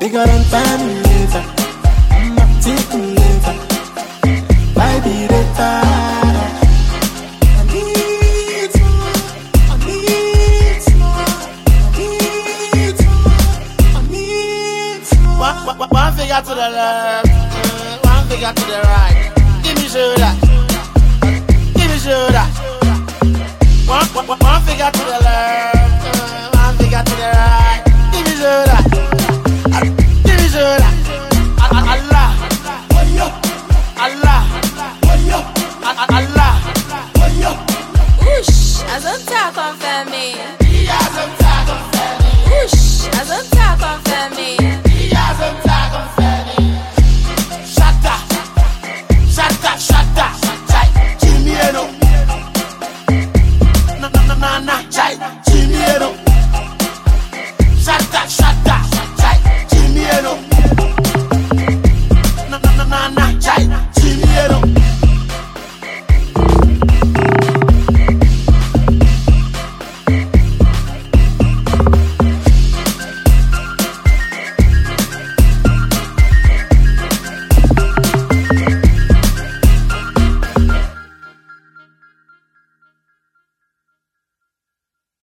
Bigger than time later. I'm a tickle later. By the data. I need more. I need more. I need more. One finger to the left, one finger to the right. Give me shoulder. Give me shoulder. One finger to the left, one finger to the right. Give me shoulder. Give me shoulder. Allah. Allah. Allah. Whoosh, as on talk on family.